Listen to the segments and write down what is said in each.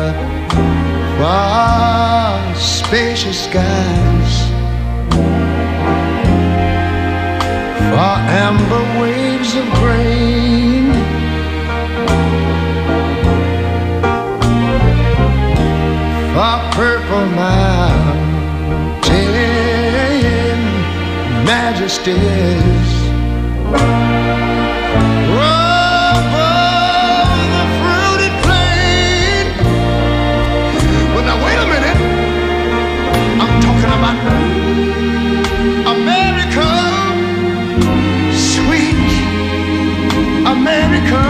for spacious skies, for amber waves of grain, for purple mountain majesties. America, sweet America.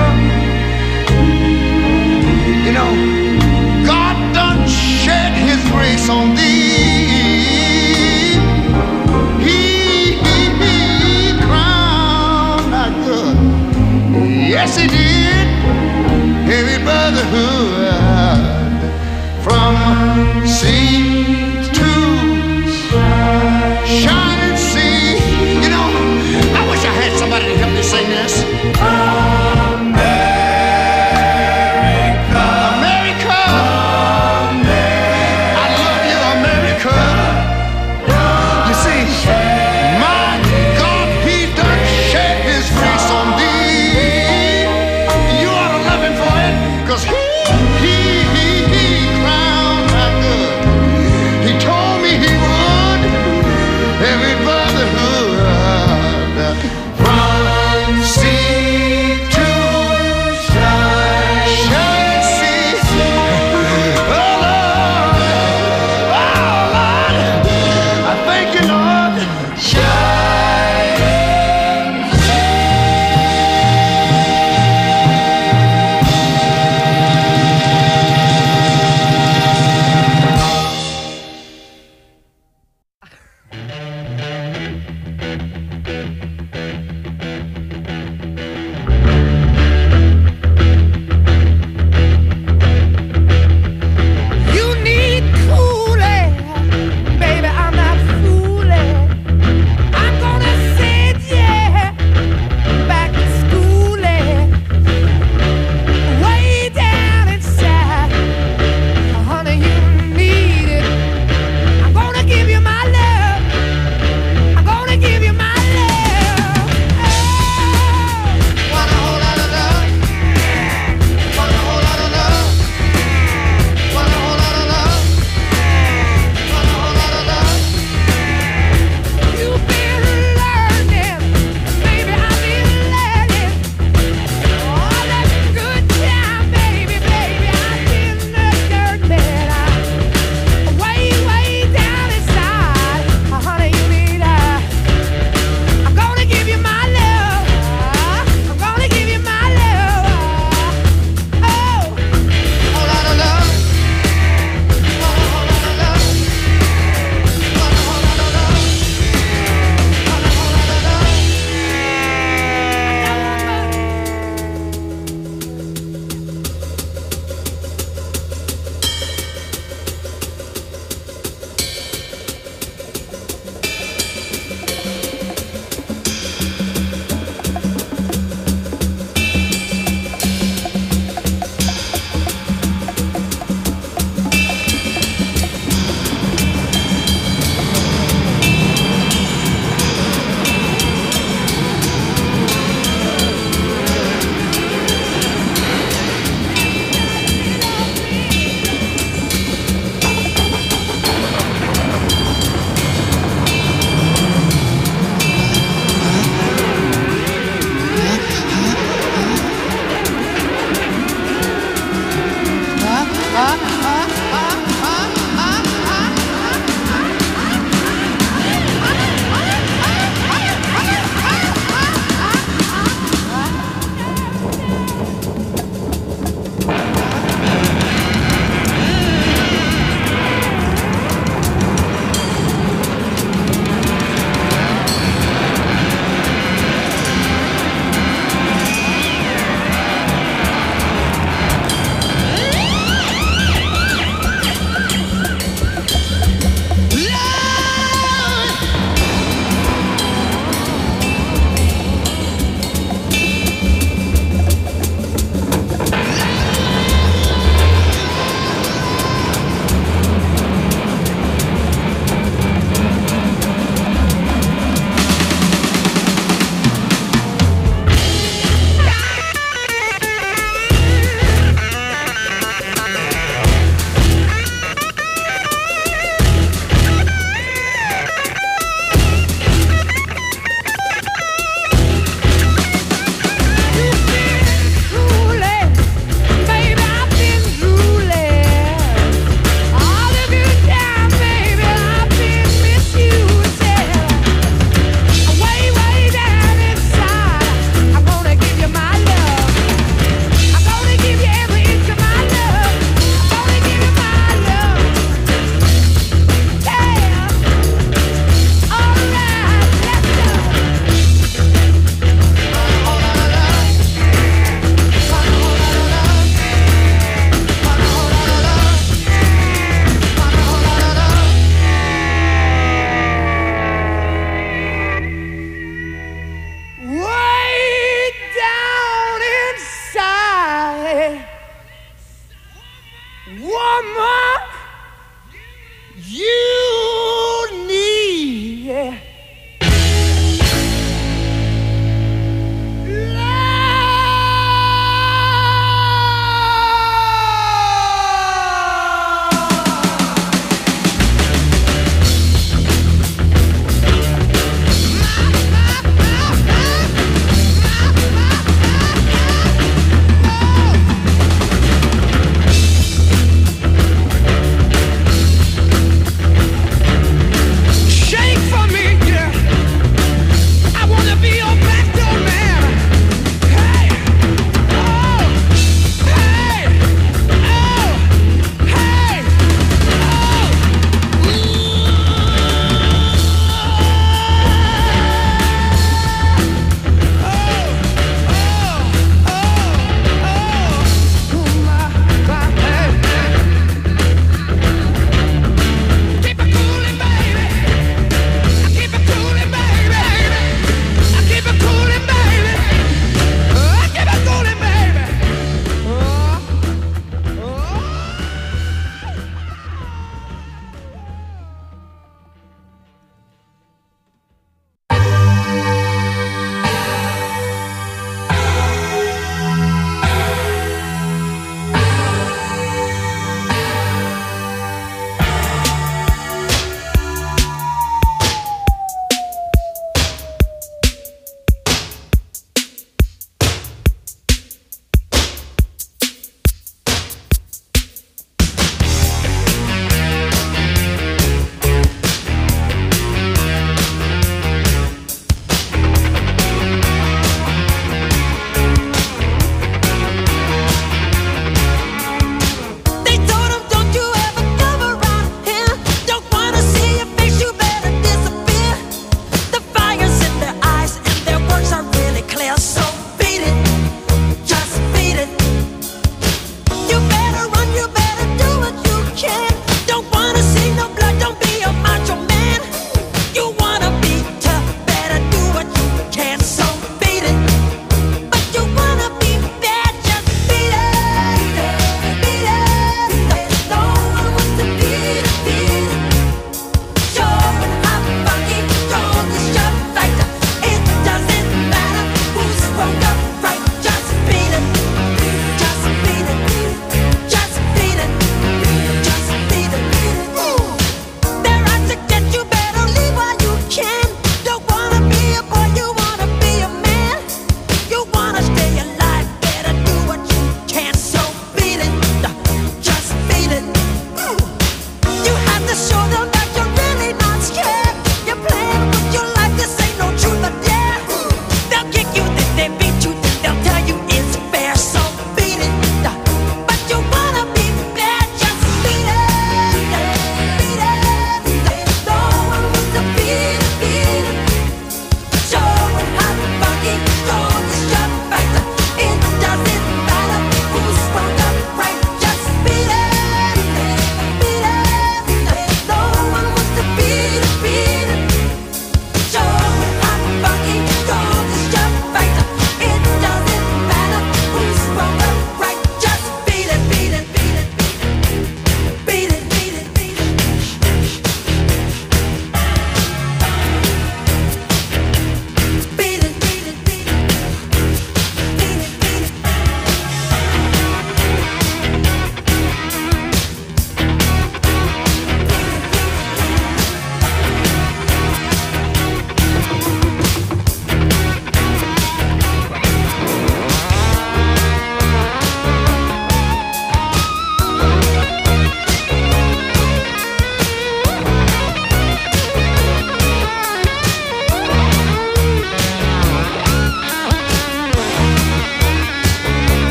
You know, God done shed his grace on thee. He crowned our good. Yes, he did. Heavy brotherhood from sea to shining sea. You know, I wish I had somebody to help me sing this. America, America, I love you, America. You see, my God, he done shed his grace on thee. You ought to love him for it, 'cause he crowned our good.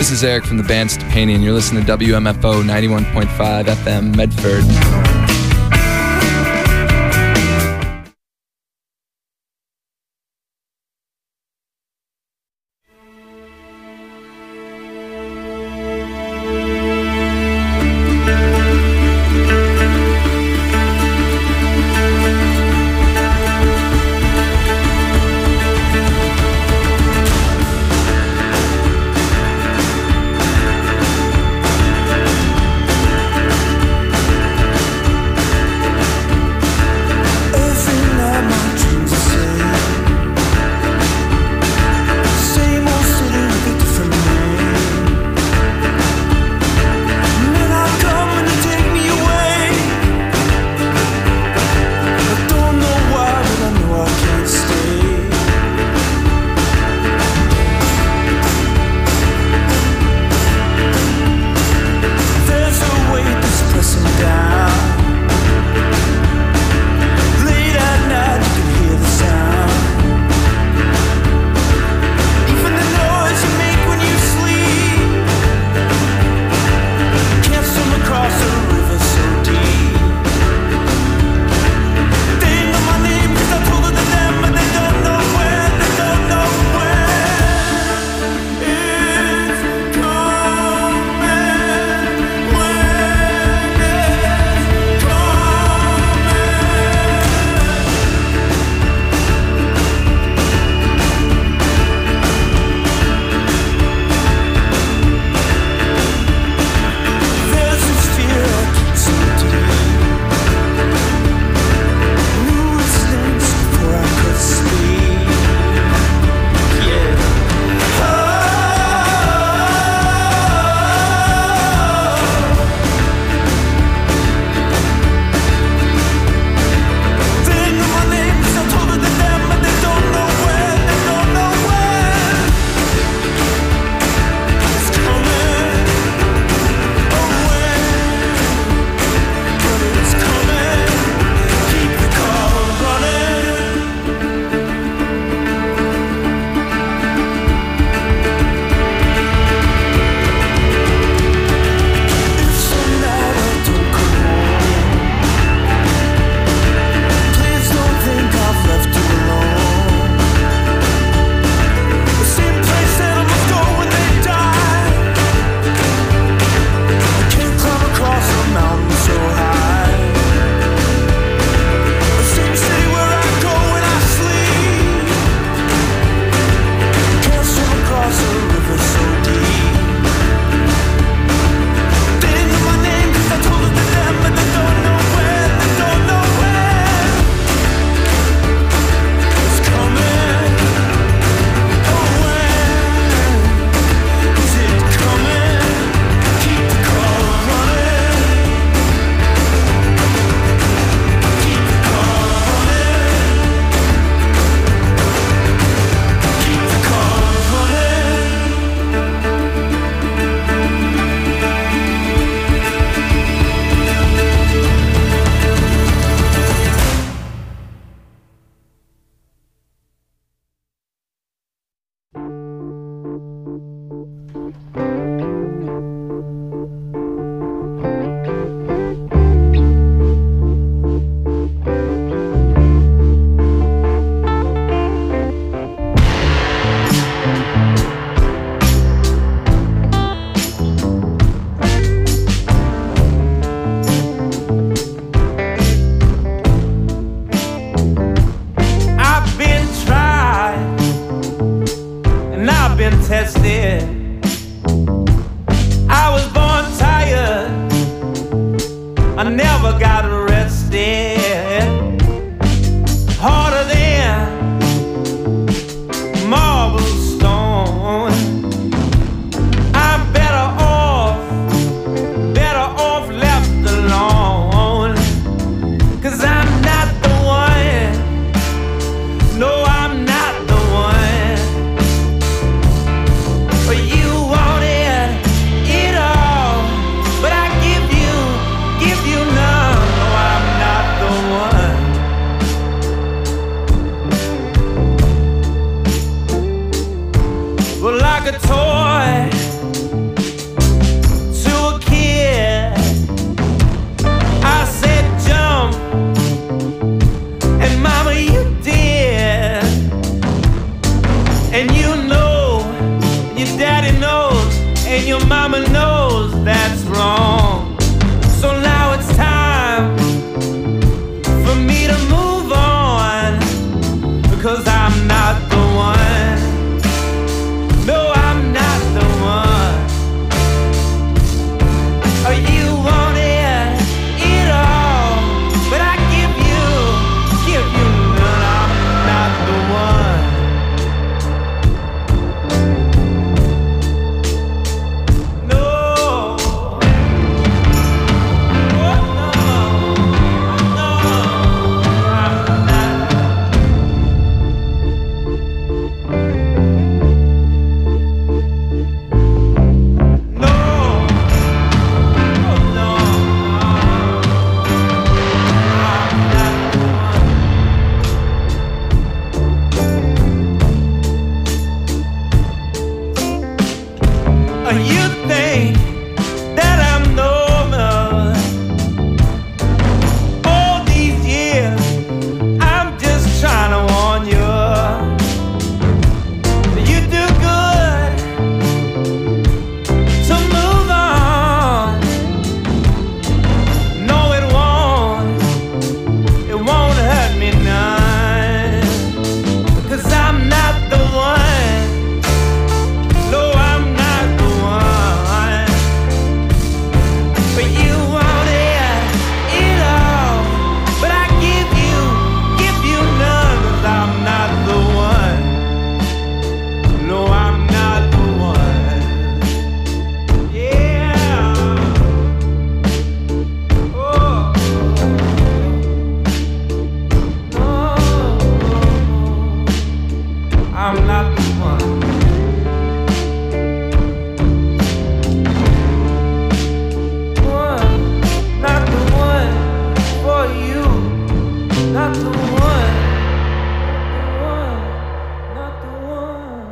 This is Eric from the band Stupanian. You're listening to WMFO 91.5 FM Medford. knows, and your mama knows that's wrong. So now it's time for me to move on, because I'm not the one. No, I'm not the one. You wanted it all, but I give you none. I'm not the one. No. Oh, no. No. I'm not. No. Oh, no. You think that I'm normal? All these years, I'm just trying to warn you. You do good to move on. No, it won't hurt me none, 'cause I'm not the one. No, I'm not the one. But you wanted it all, but I give you none, 'cause I'm not the one. No, I'm not the one. Yeah. Oh. No. I'm not the one. Not the one for you. Not the one. Not the one.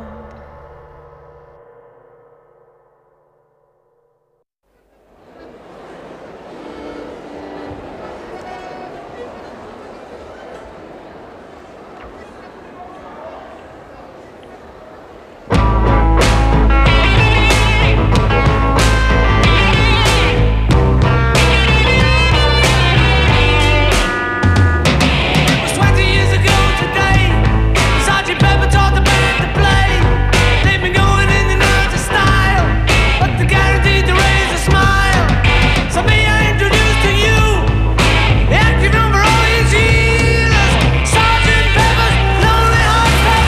It was 20 years ago today. Sergeant Pepper taught the band to play. They've been going in and out of style, but they're guaranteed to raise a smile. So may I introduce to you the active number all these years, Sergeant Pepper's Lonely Hearts Club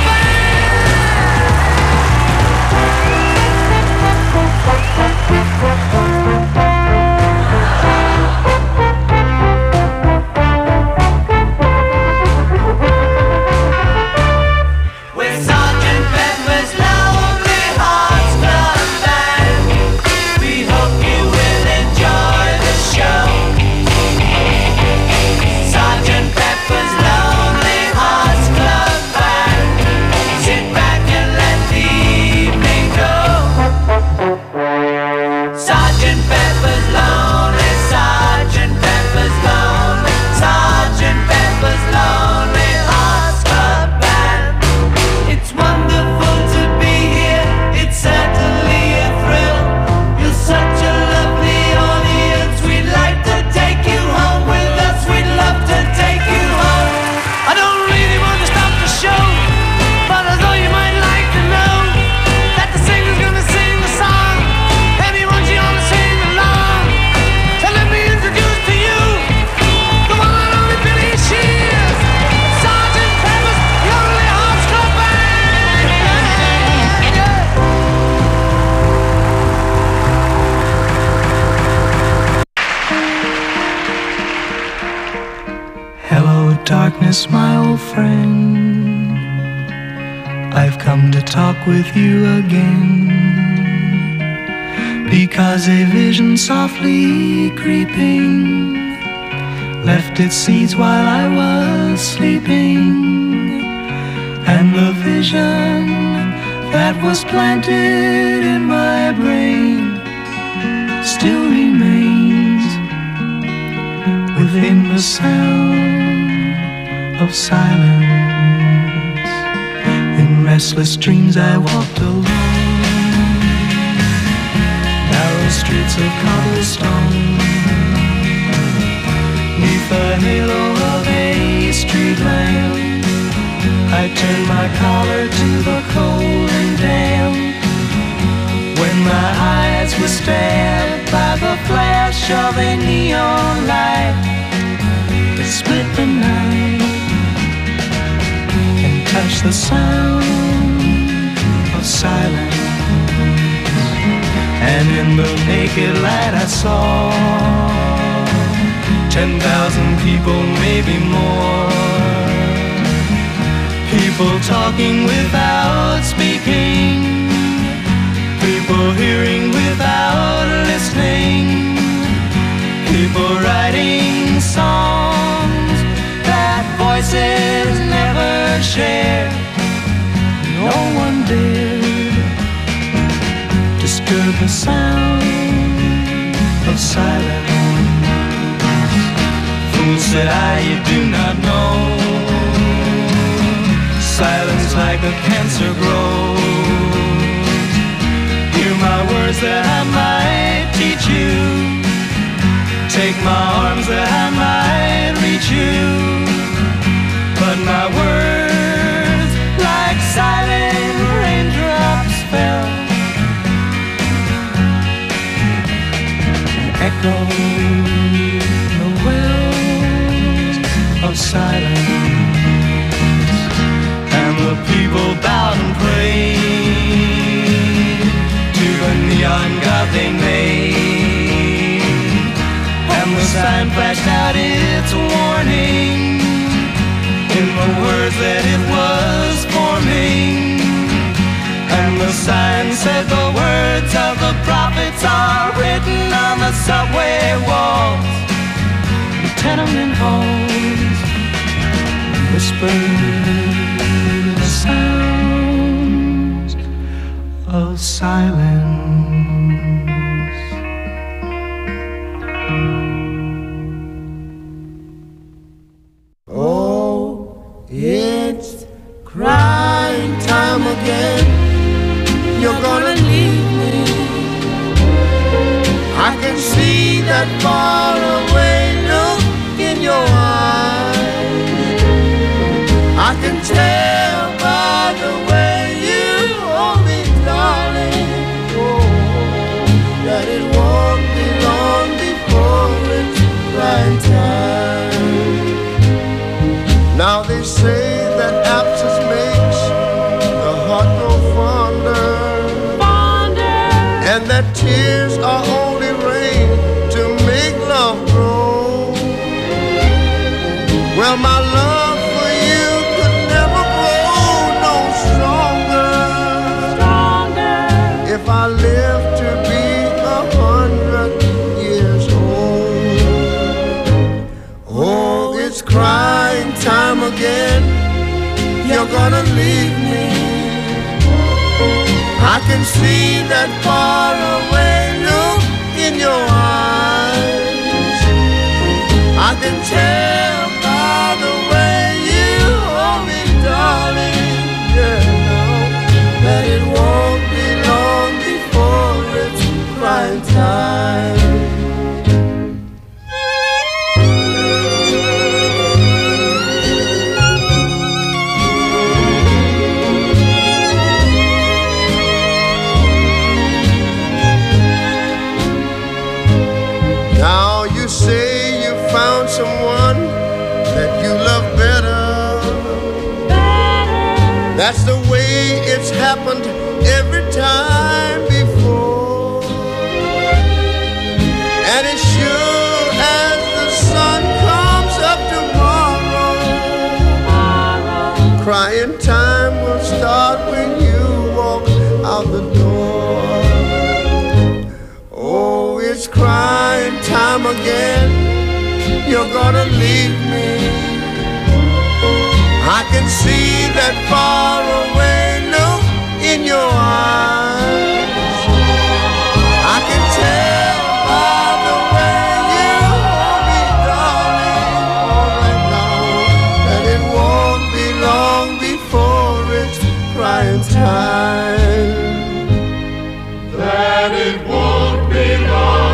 With Sergeant Pepper's Lonely Hearts Club Band, we hope you will enjoy the show. Sergeant Pepper's Lonely Hearts Club Band, sit back and let the evening go. Sergeant Pepper's Lonely, Sergeant Pepper's Lonely, Sergeant Pepper's Lonely Hearts Club Band. It's wonderful to be here, it's certainly a thrill. You're such a lovely audience, we'd like to take you home with us, we'd love to take you home. I don't really want to stop the show, but I thought you might like to know that the singer's gonna sing a song, and he wants you all to sing along. So let me introduce to you the one and only Billy Shears, Sergeant Pepper's Lonely Hearts Club Band. Yeah. Hello, darkness, my old friend. I've come to talk with you again, because a vision softly creeping left its seeds while I was sleeping, and the vision that was planted in my brain still remains within the sound of silence. In restless dreams I walked alone, streets of cobblestone, 'neath the halo of a street lamp, I turned my collar to the cold and damp. When my eyes were stabbed by the flash of a neon light that split the night and touched the sound of silence, and in the naked light I saw 10,000 people, maybe more. People talking without speaking, people hearing without listening, people writing songs that voices never share. No one dared disturb the sound of silence. Fool, said I, you do not know. Silence like a cancer grows. Hear my words that I might teach you. Take my arms that I might reach you. But my words, like silent raindrops, fell and echoed the wells of silence. The people bowed and prayed to the neon god they made, and the sign flashed out its warning in the words that it was forming. And the sign said the words of the prophets are written on the subway walls, the tenement halls, whispered sounds of silence. Oh, it's crying time again. You're gonna leave me. I can see that far away look in your eyes. I can tell by the way you hold me, darling, oh, that it won't be long before it's crying time. Now they say that absence makes the heart grow fonder, and that tears are only rain to make love grow. Well, my love for you could never grow no stronger if I live to be 100 years old. Oh, it's crying time again. You're gonna leave me. I can see that far away look in your eyes. I can tell by the way you hold me, darling, yeah, that it won't be long before it's crying time. Now you say you found someone that you love better. That's the way it's happened every time before. And as sure as the sun comes up tomorrow, crying time will start when you walk out the door. Oh, it's crying time again. You're gonna leave me. I can see that far away look in your eyes. I can tell by the way you hold me, darling, all right now, that it won't be long before it's crying time. That it won't be long.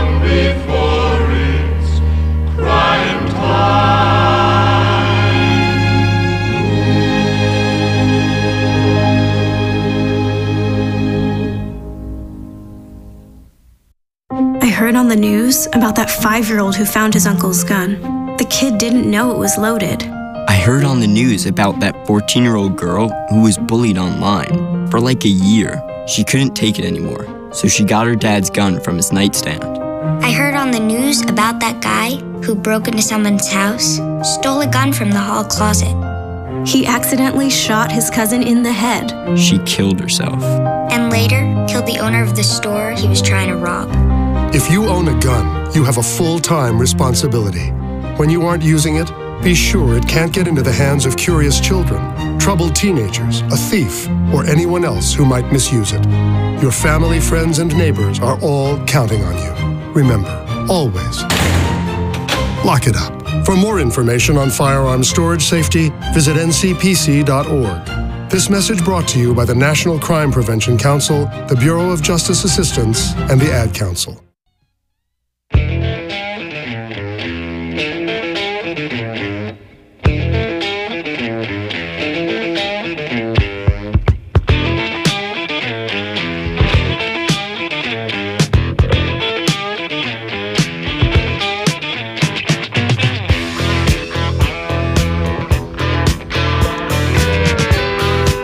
heard on the news about that 5-year-old who found his uncle's gun. The kid didn't know it was loaded. I heard on the news about that 14-year-old girl who was bullied online. For like a year, she couldn't take it anymore, so she got her dad's gun from his nightstand. I heard on the news about that guy who broke into someone's house, stole a gun from the hall closet. He accidentally shot his cousin in the head. She killed herself. And later, killed the owner of the store he was trying to rob. If you own a gun, you have a full-time responsibility. When you aren't using it, be sure it can't get into the hands of curious children, troubled teenagers, a thief, or anyone else who might misuse it. Your family, friends, and neighbors are all counting on you. Remember, always, lock it up. For more information on firearm storage safety, visit ncpc.org. This message brought to you by the National Crime Prevention Council, the Bureau of Justice Assistance, and the Ad Council.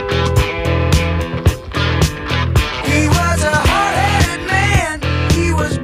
He was a hard-headed man. He was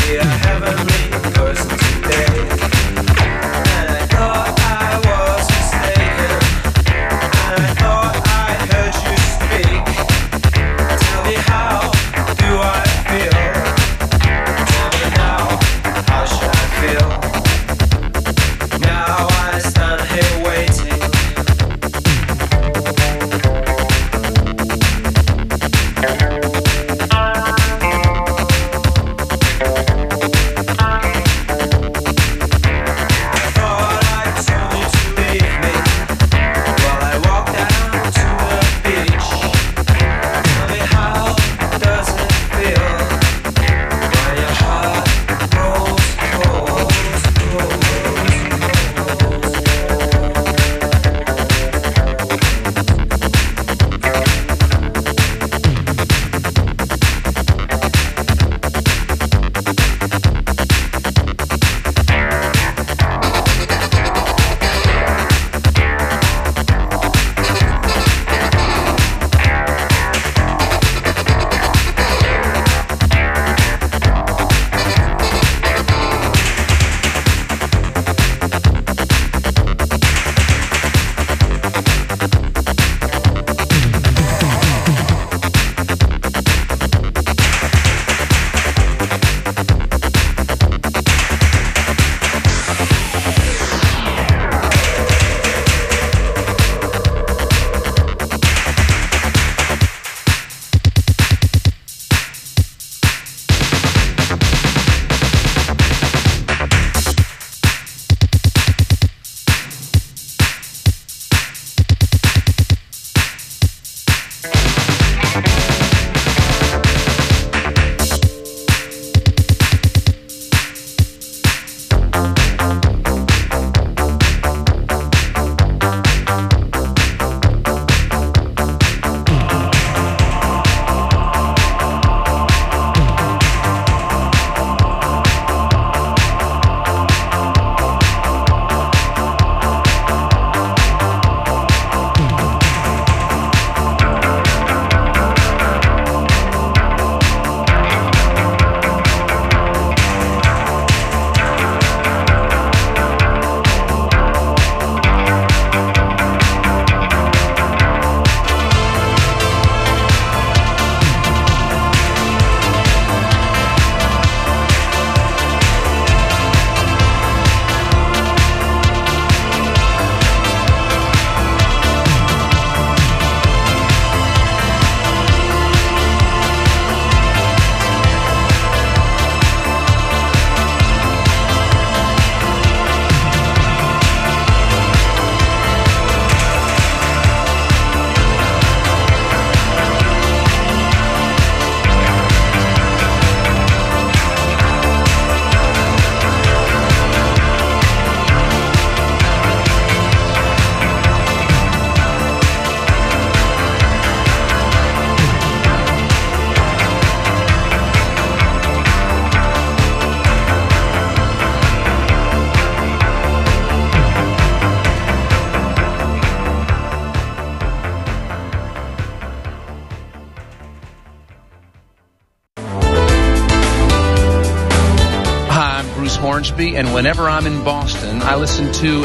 Hornsby, and whenever I'm in Boston, I listen to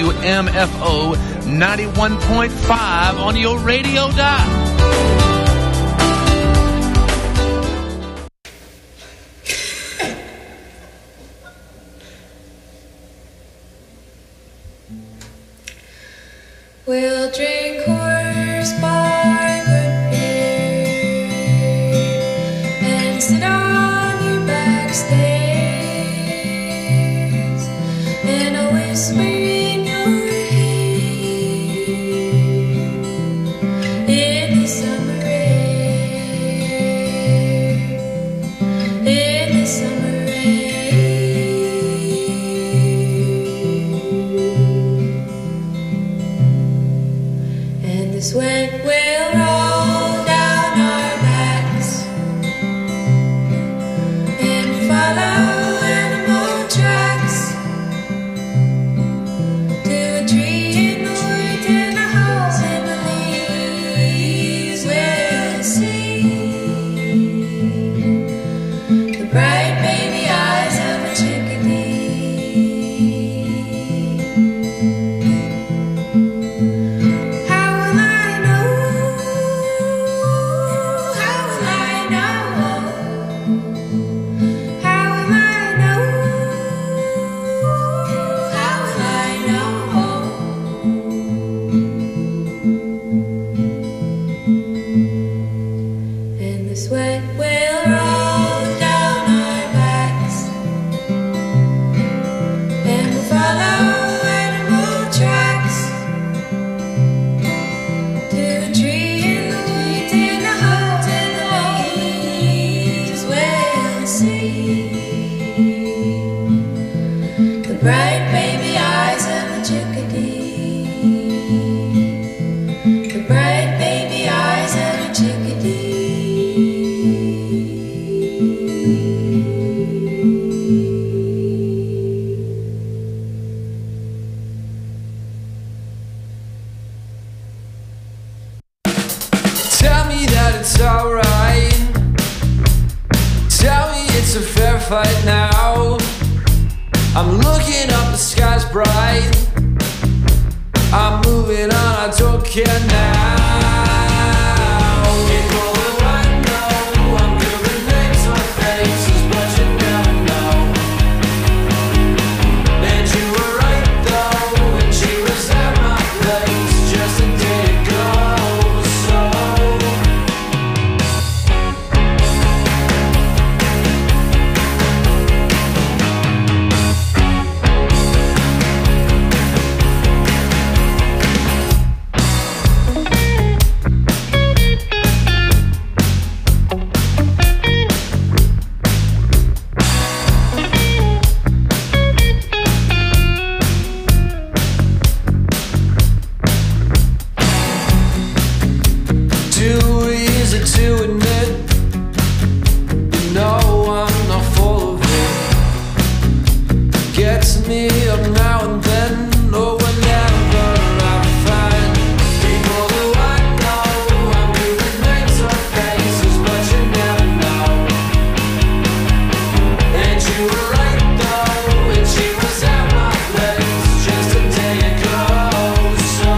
WMFO 91.5 on your radio dial. We'll drink horse by good beer and sit on your back stairs and a whisper in your ear in the summer air, in the summer air. bright baby eyes of a chickadee. The bright baby eyes of a chickadee. Tell me that it's alright. Tell me it's a fair fight now. I'm looking up, the sky's bright. I'm moving on, I don't care now. People who I know, I'm giving names or faces, but you never know. And you were right though, and she was at my place just a day ago. So too easy to admit, you know I'm not full of it. Gets me up now and then, or whenever I find people who I know. I'm giving names or faces, but you never know. And you were right though, and she was at my place just a day ago. So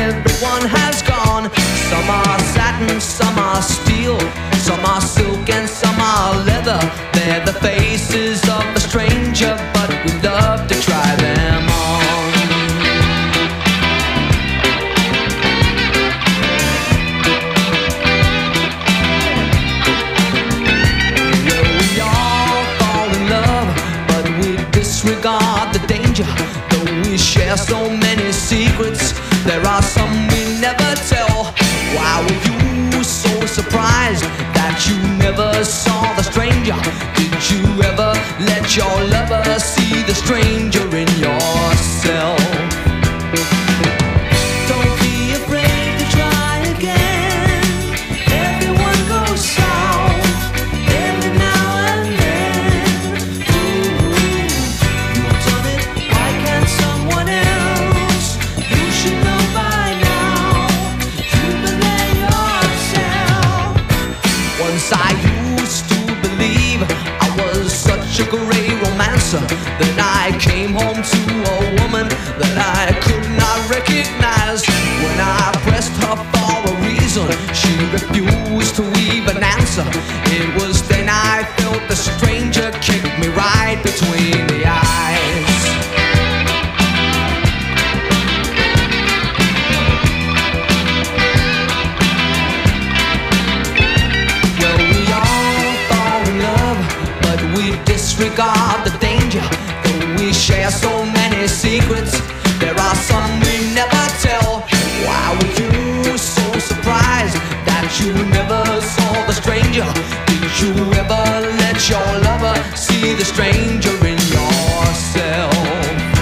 everyone has gone. Some are satin, some are steel, some are silk and some are leather. They're the faces of a stranger, but we love to try them on. Well, we all fall in love, but we disregard the danger. Though we share so many secrets, there are some we never tell. Why were you so surprised that you never saw the stranger? Did you ever let your lover see the stranger in yourself? Don't be afraid to try again. Everyone goes south every now and then. Ooh, you've done it, why can't someone else? You should know by now. You've been there yourself. Once I used to believe I was such a great romancer that I came home to a woman that I could not recognize. When I pressed her for a reason, she refused to even answer. It was then I felt the stranger kick me right between the eyes. Well, we all fall in love, but we disregard the danger. Though we share so many secrets, there are some we never tell. Why were you so surprised that you never saw the stranger? Did you ever let your lover see the stranger in yourself?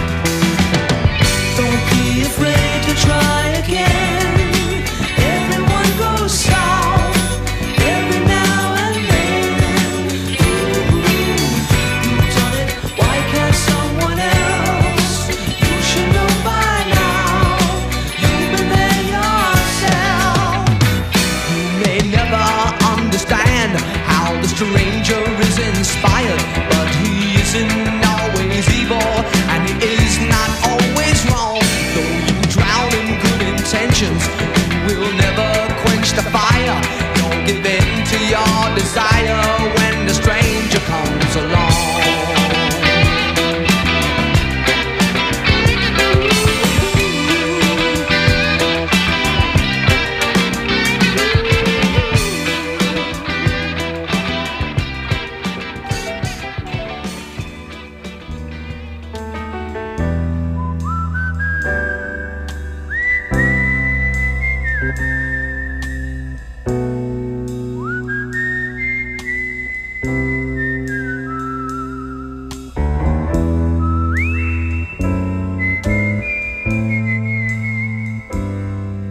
Don't be afraid to try again. Everyone goes south every now and then. Ooh, you've done it, why can't someone else? You should know by now. You've been there yourself. You may never understand how the stranger is inspired, but he isn't always evil, and he is not always wrong. Though you drown in good intentions, you will never quench the fire. Don't give in to your desire when the stranger comes along.